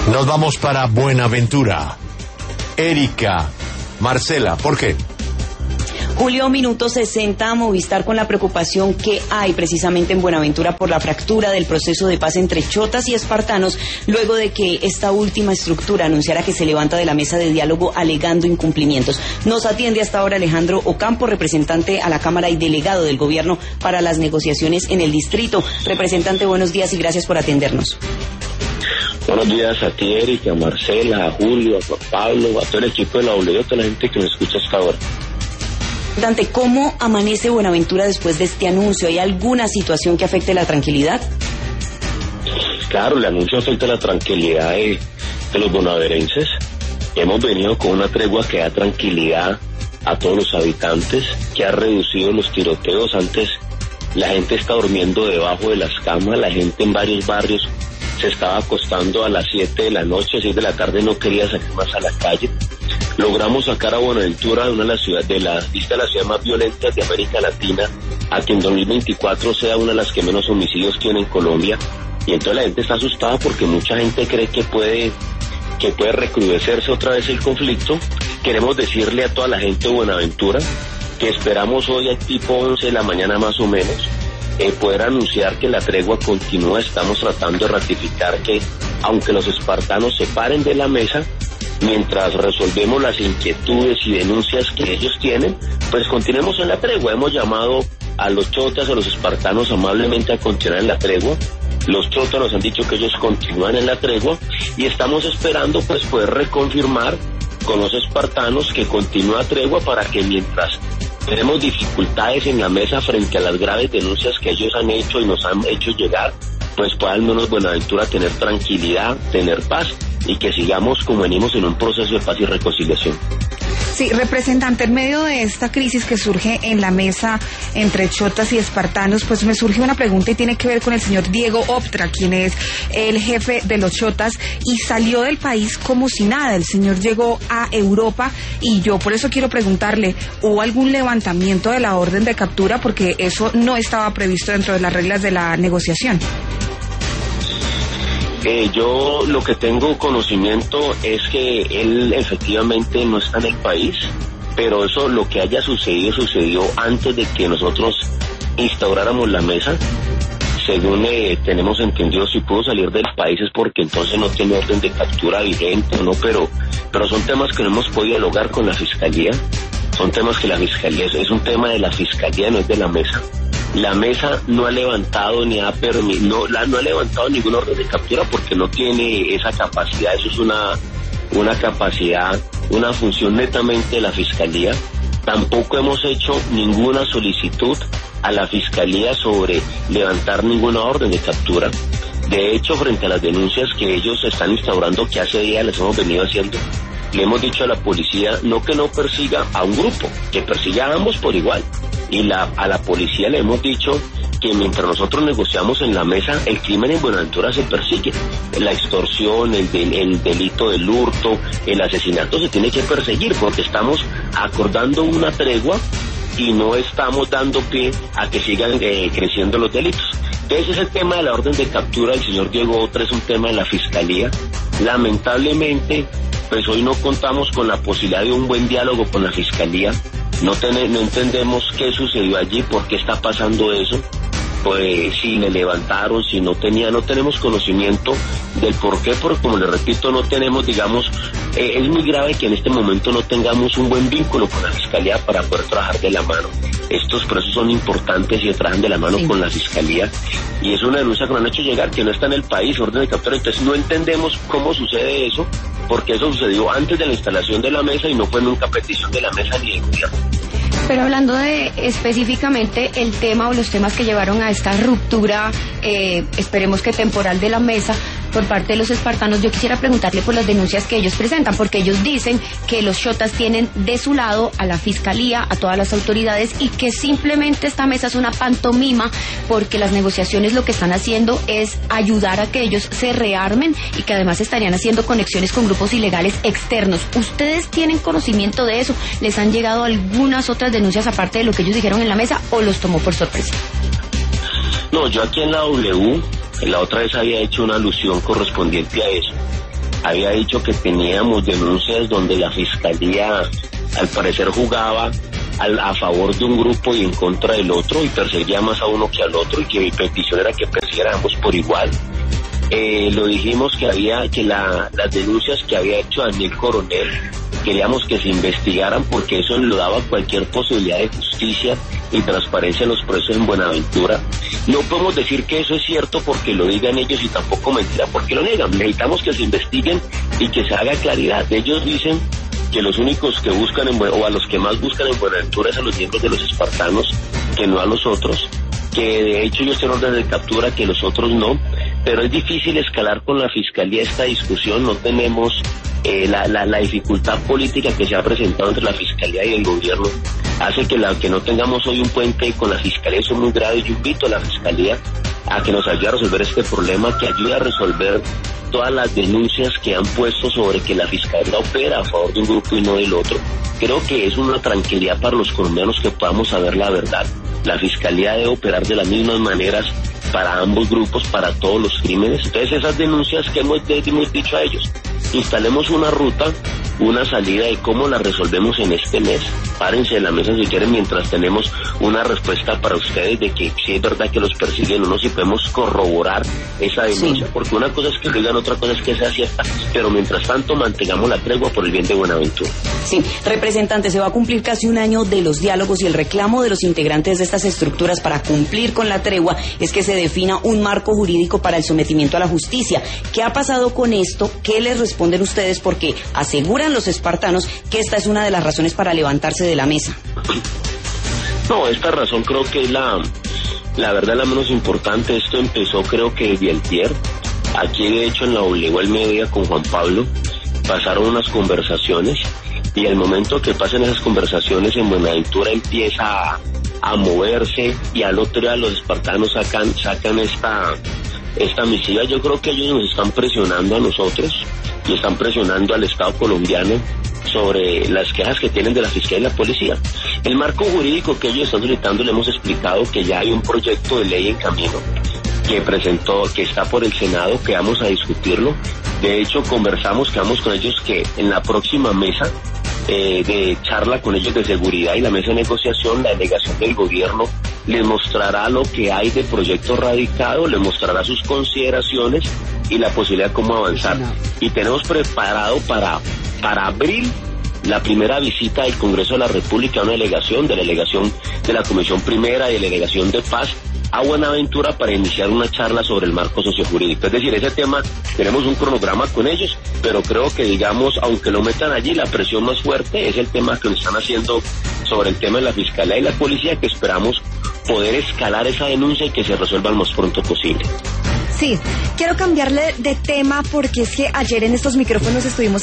Nos vamos para Buenaventura. Erika, Marcela, ¿por qué? Julio, minuto 60, Movistar con la preocupación que hay precisamente en Buenaventura por la fractura del proceso de paz entre chotas y espartanos, luego de que esta última estructura anunciara que se levanta de la mesa de diálogo alegando incumplimientos. Nos atiende hasta ahora Alejandro Ocampo, representante a la Cámara y delegado del gobierno para las negociaciones en el distrito. Representante, buenos días y gracias por atendernos. Buenos días a ti, Erika, a Marcela, a Julio, a Juan Pablo, a todo el equipo de la W, a toda la gente que nos escucha hasta ahora. Dante, ¿cómo amanece Buenaventura después de este anuncio? ¿Hay alguna situación que afecte la tranquilidad? Claro, el anuncio afecta la tranquilidad de los bonaverenses. Hemos venido con una tregua que da tranquilidad a todos los habitantes, que ha reducido los tiroteos. Antes la gente está durmiendo debajo de las camas, la gente en varios barrios se estaba acostando a las 7 de la noche, 6 de la tarde, no quería salir más a la calle. Logramos sacar a Buenaventura de una de las ciudades, de la lista de las ciudades más violentas de América Latina, a que en 2024 sea una de las que menos homicidios tiene en Colombia. Y entonces la gente está asustada porque mucha gente cree que puede recrudecerse otra vez el conflicto. Queremos decirle a toda la gente de Buenaventura que esperamos hoy a tipo 11 de la mañana más o menos poder anunciar que la tregua continúa. Estamos tratando de ratificar que aunque los espartanos se paren de la mesa, mientras resolvemos las inquietudes y denuncias que ellos tienen, pues continuemos en la tregua. Hemos llamado a los chotas, a los espartanos amablemente a continuar en la tregua. Los chotas nos han dicho que ellos continúan en la tregua y estamos esperando pues poder reconfirmar con los espartanos que continúa tregua para que mientras tenemos dificultades en la mesa frente a las graves denuncias que ellos han hecho y nos han hecho llegar, pues pueda al menos Buenaventura tener tranquilidad, tener paz y que sigamos como venimos en un proceso de paz y reconciliación. Sí, representante, en medio de esta crisis que surge en la mesa entre chotas y espartanos, pues me surge una pregunta y tiene que ver con el señor Diego Optra, quien es el jefe de los chotas y salió del país como si nada. El señor llegó a Europa y yo por eso quiero preguntarle, ¿hubo algún levantamiento de la orden de captura? Porque eso no estaba previsto dentro de las reglas de la negociación. Yo lo que tengo conocimiento es que él efectivamente no está en el país, pero eso, lo que haya sucedió antes de que nosotros instauráramos la mesa. Según tenemos entendido, si pudo salir del país es porque entonces no tiene orden de captura vigente, ¿no? Pero son temas que no hemos podido dialogar con la Fiscalía. Son temas que la Fiscalía, es un tema de la Fiscalía, no es de la mesa. La mesa no ha levantado ni no ha levantado ningún orden de captura porque no tiene esa capacidad. Eso es una capacidad, una función netamente de la Fiscalía. Tampoco hemos hecho ninguna solicitud a la Fiscalía sobre levantar ninguna orden de captura. De hecho, frente a las denuncias que ellos están instaurando, que hace días les hemos venido haciendo, le hemos dicho a la policía que no persiga a un grupo, que persiga a ambos por igual. Y a la policía le hemos dicho que mientras nosotros negociamos en la mesa, el crimen en Buenaventura se persigue. La extorsión, el delito del hurto, el asesinato se tiene que perseguir porque estamos acordando una tregua y no estamos dando pie a que sigan creciendo los delitos. Entonces ese tema de la orden de captura del señor Diego Optra es un tema de la Fiscalía. Lamentablemente, pues hoy no contamos con la posibilidad de un buen diálogo con la Fiscalía. No entendemos qué sucedió allí, por qué está pasando eso. Pues si le levantaron, si no tenemos conocimiento del por qué, porque como le repito, no tenemos, digamos, es muy grave que en este momento no tengamos un buen vínculo con la Fiscalía para poder trabajar de la mano. Estos procesos son importantes y trabajan de la mano con la Fiscalía y es una denuncia que nos han hecho llegar, que no está en el país, orden de captura. Entonces no entendemos cómo sucede eso, porque eso sucedió antes de la instalación de la mesa y no fue nunca petición de la mesa ni del gobierno. Pero hablando de específicamente el tema o los temas que llevaron a esta ruptura, esperemos que temporal de la mesa por parte de los espartanos, yo quisiera preguntarle por las denuncias que ellos presentan, porque ellos dicen que los chotas tienen de su lado a la Fiscalía, a todas las autoridades y que simplemente esta mesa es una pantomima porque las negociaciones lo que están haciendo es ayudar a que ellos se rearmen y que además estarían haciendo conexiones con grupos ilegales externos. ¿Ustedes tienen conocimiento de eso? ¿Les han llegado algunas otras denuncias aparte de lo que ellos dijeron en la mesa o los tomó por sorpresa? No, yo aquí en la W, la otra vez había hecho una alusión correspondiente a eso. había dicho que teníamos denuncias donde la fiscalía al parecer jugaba a favor de un grupo y en contra del otro y perseguía más a uno que al otro y que mi petición era que persiguiéramos por igual. Lo dijimos que las denuncias que había hecho Daniel Coronel queríamos que se investigaran porque eso le daba cualquier posibilidad de justicia y transparencia en los procesos en Buenaventura. No podemos decir que eso es cierto porque lo digan ellos y tampoco mentira porque lo niegan. Necesitamos que se investiguen y que se haga claridad. Ellos dicen que los únicos que buscan o a los que más buscan en Buenaventura es a los miembros de los espartanos, que no a los otros, que de hecho ellos tienen orden de captura, que los otros no, pero es difícil escalar con la fiscalía esta discusión. No tenemos la dificultad política que se ha presentado entre la fiscalía y el gobierno hace que no tengamos hoy un puente con la fiscalía. Eso es muy grave. Yo invito a la fiscalía a que nos ayude a resolver este problema, que ayude a resolver todas las denuncias que han puesto sobre que la fiscalía opera a favor de un grupo y no del otro. Creo que es una tranquilidad para los colombianos que podamos saber la verdad. La fiscalía debe operar de las mismas maneras para ambos grupos, para todos los crímenes. Entonces esas denuncias que hemos dicho a ellos, instalemos una ruta, una salida de cómo la resolvemos en este mes. Párense de la mesa si quieren mientras tenemos una respuesta para ustedes de que si es verdad que los persiguen o no, si podemos corroborar esa denuncia, porque una cosa es que digan, otra cosa es que sea cierta, pero mientras tanto mantengamos la tregua por el bien de Buenaventura. Sí, representante, se va a cumplir casi un año de los diálogos y el reclamo de los integrantes de estas estructuras para cumplir con la tregua es que se defina un marco jurídico para el sometimiento a la justicia. ¿Qué ha pasado con esto? ¿Qué les responden ustedes? Porque aseguran los espartanos que esta es una de las razones para levantarse de la mesa. No, esta razón creo que es la verdad la menos importante. Esto empezó creo que desde antier. Aquí de hecho en la Obligó al Mediodía con Juan Pablo pasaron unas conversaciones y al momento que pasan esas conversaciones en Buenaventura empieza a moverse y al otro día los espartanos sacan esta misiva. Yo creo que ellos nos están presionando a nosotros y están presionando al Estado colombiano sobre las quejas que tienen de la Fiscalía y la Policía. El marco jurídico que ellos están solicitando, le hemos explicado que ya hay un proyecto de ley en camino que está por el Senado, que vamos a discutirlo. De hecho, quedamos con ellos que en la próxima mesa de charla con ellos de seguridad y la mesa de negociación, la delegación del gobierno les mostrará lo que hay de proyecto radicado, les mostrará sus consideraciones y la posibilidad de cómo avanzar. Y tenemos preparado para abril la primera visita del Congreso de la República, una delegación de la Comisión Primera y Delegación de Paz a Buenaventura para iniciar una charla sobre el marco sociojurídico. Es decir, ese tema tenemos un cronograma con ellos, pero creo que digamos, aunque lo metan allí, la presión más fuerte es el tema que nos están haciendo sobre el tema de la Fiscalía y la Policía, que esperamos poder escalar esa denuncia y que se resuelva lo más pronto posible. Sí, quiero cambiarle de tema porque es que ayer en estos micrófonos estuvimos